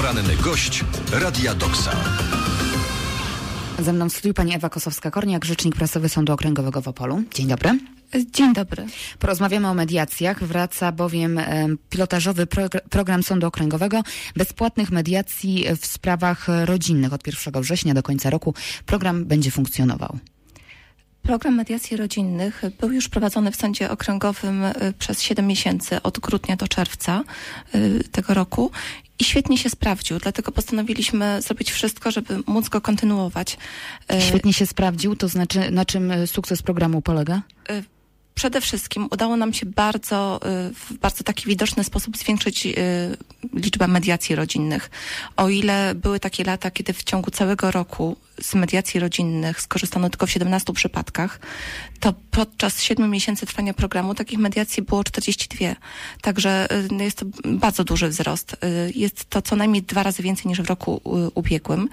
Poranny gość Radia Doksa. Ze mną w studiu pani Ewa Kosowska-Korniak, rzecznik prasowy Sądu Okręgowego w Opolu. Dzień dobry. Dzień dobry. Porozmawiamy o mediacjach. Wraca bowiem pilotażowy program Sądu Okręgowego bezpłatnych mediacji w sprawach rodzinnych. Od 1 września do końca roku program będzie funkcjonował. Program mediacji rodzinnych był już prowadzony w Sądzie Okręgowym przez 7 miesięcy, od grudnia do czerwca tego roku i świetnie się sprawdził. Dlatego postanowiliśmy zrobić wszystko, żeby móc go kontynuować. Świetnie się sprawdził, to znaczy na czym sukces programu polega? Przede wszystkim udało nam się w bardzo taki widoczny sposób zwiększyć liczbę mediacji rodzinnych. O ile były takie lata, kiedy w ciągu całego roku z mediacji rodzinnych skorzystano tylko w 17 przypadkach, to podczas 7 miesięcy trwania programu takich mediacji było 42. Także jest to bardzo duży wzrost. Jest to co najmniej 2 razy więcej niż w roku ubiegłym.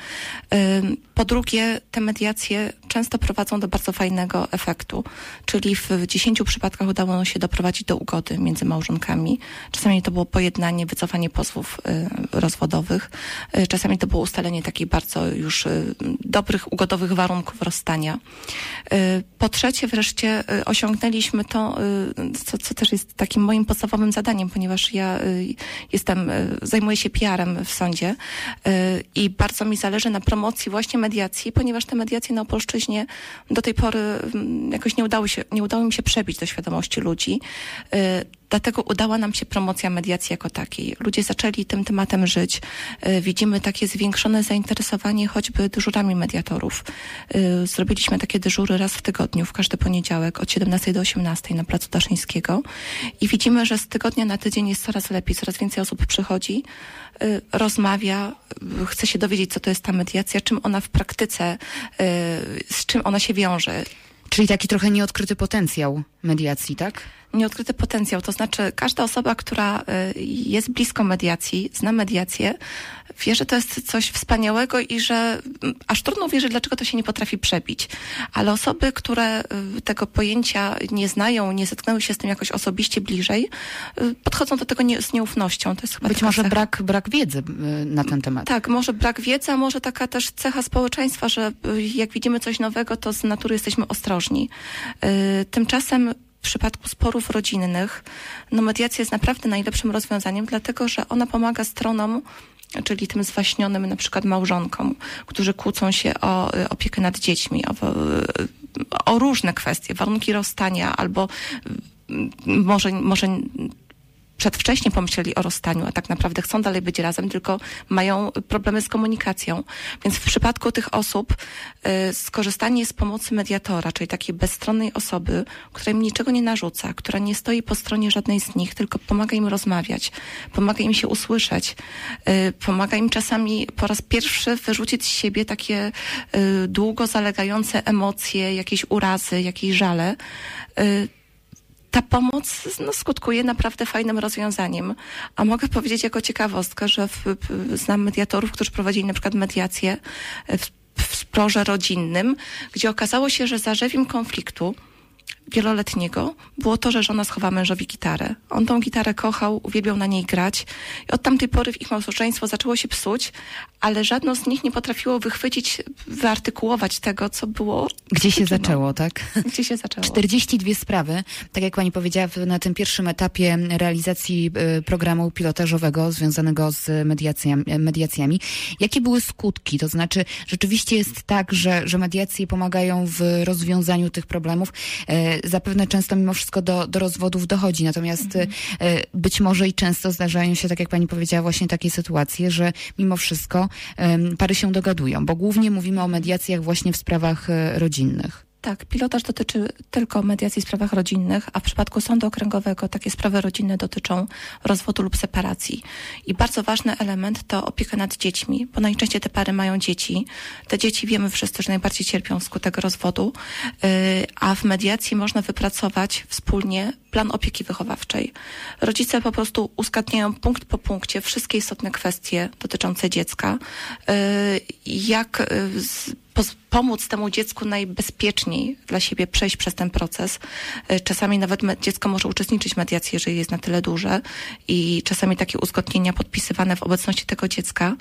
Po drugie, te mediacje często prowadzą do bardzo fajnego efektu, czyli w 10 przypadkach udało się doprowadzić do ugody między małżonkami. Czasami to było pojednanie, wycofanie pozwów rozwodowych. Czasami to było ustalenie takich bardzo już dobrych, ugodowych warunków rozstania. Po trzecie wreszcie osiągnęliśmy to, co też jest takim moim podstawowym zadaniem, ponieważ ja zajmuję się PR-em w sądzie i bardzo mi zależy na promocji właśnie mediacji, ponieważ te mediacje na Opolszczyźnie do tej pory jakoś nie udało mi się przebić do świadomości ludzi. Dlatego udała nam się promocja mediacji jako takiej. Ludzie zaczęli tym tematem żyć. Widzimy takie zwiększone zainteresowanie choćby dyżurami mediatorów. Zrobiliśmy takie dyżury raz w tygodniu, w każdy poniedziałek od 17 do 18 na Placu Daszyńskiego i widzimy, że z tygodnia na tydzień jest coraz lepiej, coraz więcej osób przychodzi, rozmawia, chce się dowiedzieć, co to jest ta mediacja, czym ona w praktyce, z czym ona się wiąże. Czyli taki trochę nieodkryty potencjał mediacji, tak? Nieodkryty potencjał, to znaczy każda osoba, która jest blisko mediacji, zna mediację, wie, że to jest coś wspaniałego i że aż trudno uwierzyć, dlaczego to się nie potrafi przebić. Ale osoby, które tego pojęcia nie znają, nie zetknęły się z tym jakoś osobiście bliżej, podchodzą do tego z nieufnością. To jest chyba być może brak wiedzy na ten temat. Tak, może brak wiedzy, a może taka też cecha społeczeństwa, że jak widzimy coś nowego, to z natury jesteśmy ostrożni. Tymczasem w przypadku sporów rodzinnych, mediacja jest naprawdę najlepszym rozwiązaniem, dlatego że ona pomaga stronom, czyli tym zwaśnionym na przykład małżonkom, którzy kłócą się o opiekę nad dziećmi, o różne kwestie, warunki rozstania, albo może przedwcześnie pomyśleli o rozstaniu, a tak naprawdę chcą dalej być razem, tylko mają problemy z komunikacją. Więc w przypadku tych osób skorzystanie z pomocy mediatora, czyli takiej bezstronnej osoby, która im niczego nie narzuca, która nie stoi po stronie żadnej z nich, tylko pomaga im rozmawiać, pomaga im się usłyszeć, pomaga im czasami po raz pierwszy wyrzucić z siebie takie długo zalegające emocje, jakieś urazy, jakieś żale. Ta pomoc skutkuje naprawdę fajnym rozwiązaniem. A mogę powiedzieć jako ciekawostkę, że znam mediatorów, którzy prowadzili na przykład mediację w sporze rodzinnym, gdzie okazało się, że zarzewiem konfliktu wieloletniego było to, że żona schowała mężowi gitarę. On tą gitarę kochał, uwielbiał na niej grać i od tamtej pory w ich małżeństwo zaczęło się psuć, ale żadno z nich nie potrafiło wychwycić, wyartykułować tego, co było... Gdzie się zaczęło, tak? Gdzie się zaczęło. 42 sprawy, tak jak pani powiedziała, na tym pierwszym etapie realizacji programu pilotażowego związanego z mediacjami. Jakie były skutki? To znaczy, rzeczywiście jest tak, że mediacje pomagają w rozwiązaniu tych problemów. Zapewne często mimo wszystko do rozwodów dochodzi, natomiast być może i często zdarzają się, tak jak pani powiedziała, właśnie takie sytuacje, że mimo wszystko pary się dogadują, bo głównie mówimy o mediacjach właśnie w sprawach rodzinnych. Tak, pilotaż dotyczy tylko mediacji w sprawach rodzinnych, a w przypadku sądu okręgowego takie sprawy rodzinne dotyczą rozwodu lub separacji. I bardzo ważny element to opieka nad dziećmi, bo najczęściej te pary mają dzieci. Te dzieci wiemy wszyscy, że najbardziej cierpią wskutek rozwodu, a w mediacji można wypracować wspólnie plan opieki wychowawczej. Rodzice po prostu uzgadniają punkt po punkcie wszystkie istotne kwestie dotyczące dziecka, jak pomóc temu dziecku najbezpieczniej dla siebie przejść przez ten proces. Czasami nawet dziecko może uczestniczyć w mediacji, jeżeli jest na tyle duże i czasami takie uzgodnienia podpisywane w obecności tego dziecka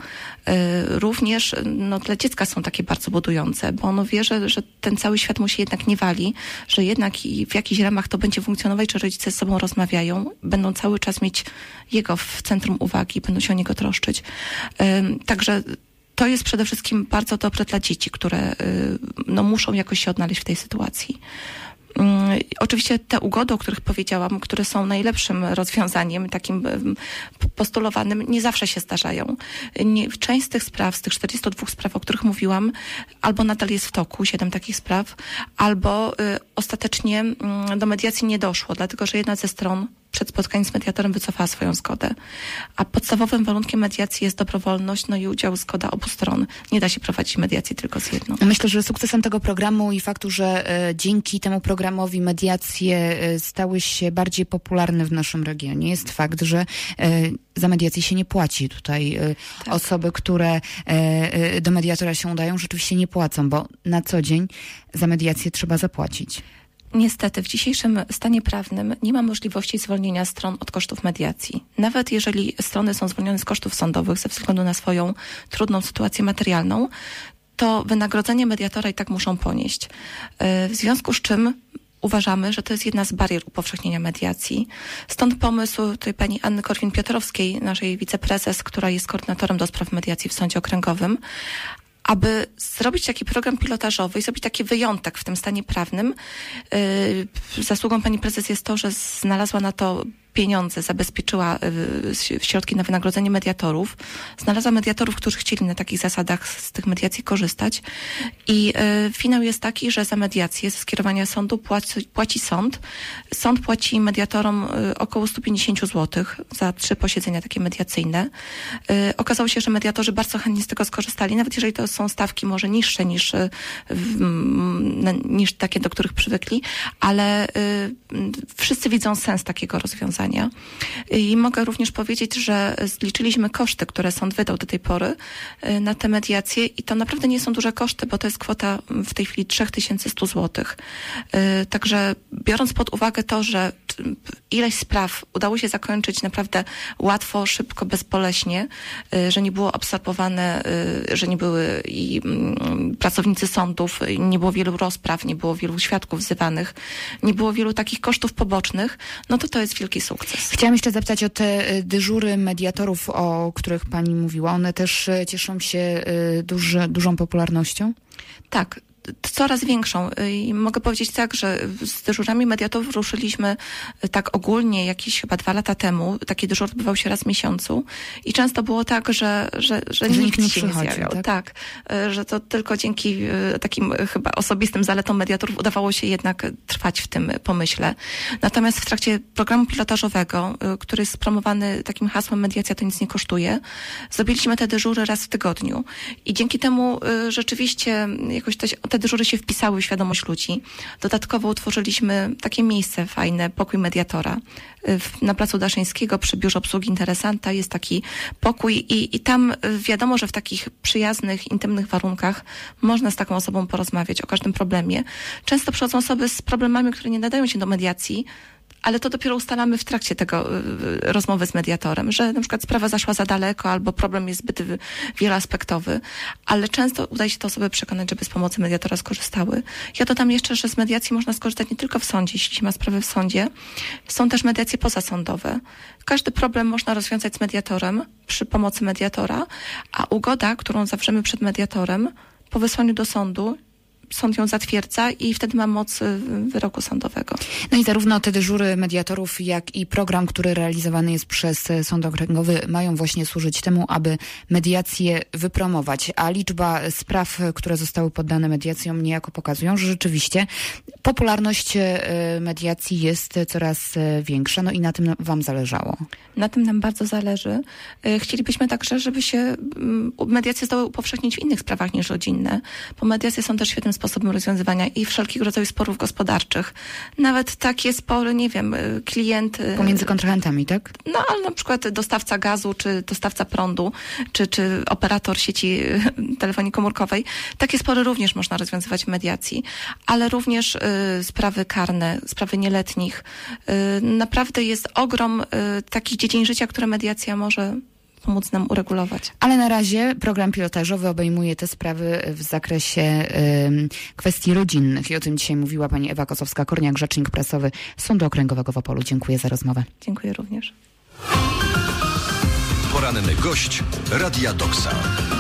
również dla dziecka są takie bardzo budujące, bo ono wie, że ten cały świat mu się jednak nie wali, że jednak i w jakichś ramach to będzie funkcjonować, że rodzice ze sobą rozmawiają, będą cały czas mieć jego w centrum uwagi, będą się o niego troszczyć. Także to jest przede wszystkim bardzo dobre dla dzieci, które muszą jakoś się odnaleźć w tej sytuacji. Oczywiście te ugody, o których powiedziałam, które są najlepszym rozwiązaniem, takim postulowanym, nie zawsze się zdarzają. Część z tych spraw, z tych 42 spraw, o których mówiłam, albo nadal jest w toku, 7 takich spraw, albo ostatecznie do mediacji nie doszło, dlatego że jedna ze stron przed spotkaniem z mediatorem wycofała swoją zgodę. A podstawowym warunkiem mediacji jest dobrowolność, i udział, zgoda obu stron. Nie da się prowadzić mediacji tylko z jedną. Myślę, że sukcesem tego programu i faktu, że dzięki temu programowi mediacje stały się bardziej popularne w naszym regionie, jest fakt, że za mediację się nie płaci. Tutaj Tak. Osoby, które do mediatora się udają, rzeczywiście nie płacą, bo na co dzień za mediację trzeba zapłacić. Niestety, w dzisiejszym stanie prawnym nie ma możliwości zwolnienia stron od kosztów mediacji. Nawet jeżeli strony są zwolnione z kosztów sądowych ze względu na swoją trudną sytuację materialną, to wynagrodzenie mediatora i tak muszą ponieść. W związku z czym uważamy, że to jest jedna z barier upowszechnienia mediacji. Stąd pomysł tej pani Anny Korwin-Piotrowskiej, naszej wiceprezes, która jest koordynatorem do spraw mediacji w Sądzie Okręgowym, aby zrobić taki program pilotażowy i zrobić taki wyjątek w tym stanie prawnym. Zasługą pani prezes jest to, że znalazła na to pieniądze, zabezpieczyła środki na wynagrodzenie mediatorów. Znalazła mediatorów, którzy chcieli na takich zasadach z tych mediacji korzystać. I finał jest taki, że za mediację, ze skierowania sądu płaci sąd. Sąd płaci mediatorom około 150 zł za 3 posiedzenia takie mediacyjne. Okazało się, że mediatorzy bardzo chętnie z tego skorzystali, nawet jeżeli to są stawki może niższe niż takie, do których przywykli, ale wszyscy widzą sens takiego rozwiązania. I mogę również powiedzieć, że zliczyliśmy koszty, które sąd wydał do tej pory na te mediacje i to naprawdę nie są duże koszty, bo to jest kwota w tej chwili 3100 zł. Także biorąc pod uwagę to, że ileś spraw udało się zakończyć naprawdę łatwo, szybko, bezboleśnie, że nie było absorbowane, że nie były i pracownicy sądów, nie było wielu rozpraw, nie było wielu świadków wzywanych, nie było wielu takich kosztów pobocznych, to jest wielki sukces. Chciałam jeszcze zapytać o te dyżury mediatorów, o których pani mówiła. One też cieszą się dużą popularnością? Tak. Coraz większą. I mogę powiedzieć tak, że z dyżurami mediatorów ruszyliśmy tak ogólnie jakieś chyba 2 lata temu. Taki dyżur odbywał się raz w miesiącu i często było tak, że nikt nie się nie zjawiał. Tak, że to tylko dzięki takim chyba osobistym zaletom mediatorów udawało się jednak trwać w tym pomyśle. Natomiast w trakcie programu pilotażowego, który jest promowany takim hasłem mediacja to nic nie kosztuje, zrobiliśmy te dyżury raz w tygodniu. I dzięki temu rzeczywiście jakoś te dyżury się wpisały w świadomość ludzi. Dodatkowo utworzyliśmy takie miejsce fajne, pokój mediatora. Na Placu Daszyńskiego przy biurze obsługi interesanta jest taki pokój i tam wiadomo, że w takich przyjaznych, intymnych warunkach można z taką osobą porozmawiać o każdym problemie. Często przychodzą osoby z problemami, które nie nadają się do mediacji, ale to dopiero ustalamy w trakcie tego rozmowy z mediatorem, że na przykład sprawa zaszła za daleko albo problem jest zbyt wieloaspektowy, ale często udaje się te osoby przekonać, żeby z pomocy mediatora skorzystały. Ja dodam jeszcze, że z mediacji można skorzystać nie tylko w sądzie, jeśli się ma sprawę w sądzie. Są też mediacje pozasądowe. Każdy problem można rozwiązać z mediatorem przy pomocy mediatora, a ugoda, którą zawrzemy przed mediatorem, po wysłaniu do sądu, sąd ją zatwierdza i wtedy ma moc wyroku sądowego. I zarówno te dyżury mediatorów, jak i program, który realizowany jest przez Sąd Okręgowy, mają właśnie służyć temu, aby mediację wypromować. A liczba spraw, które zostały poddane mediacjom, niejako pokazują, że rzeczywiście popularność mediacji jest coraz większa. I na tym wam zależało. Na tym nam bardzo zależy. Chcielibyśmy także, żeby się mediacje zdały upowszechnić w innych sprawach niż rodzinne, bo mediacje są też świetnym sposobem sposobem rozwiązywania i wszelkiego rodzaju sporów gospodarczych. Nawet takie spory, nie wiem, klient... Pomiędzy kontrahentami, tak? No, ale na przykład dostawca gazu, czy dostawca prądu, czy operator sieci telefonii komórkowej. Takie spory również można rozwiązywać w mediacji, ale również sprawy karne, sprawy nieletnich. Naprawdę jest ogrom takich dziedzin życia, które mediacja może pomóc nam uregulować. Ale na razie program pilotażowy obejmuje te sprawy w zakresie kwestii rodzinnych i o tym dzisiaj mówiła pani Ewa Kosowska-Korniak, rzecznik prasowy Sądu Okręgowego w Opolu. Dziękuję za rozmowę. Dziękuję również. Poranny gość Radia Doksa.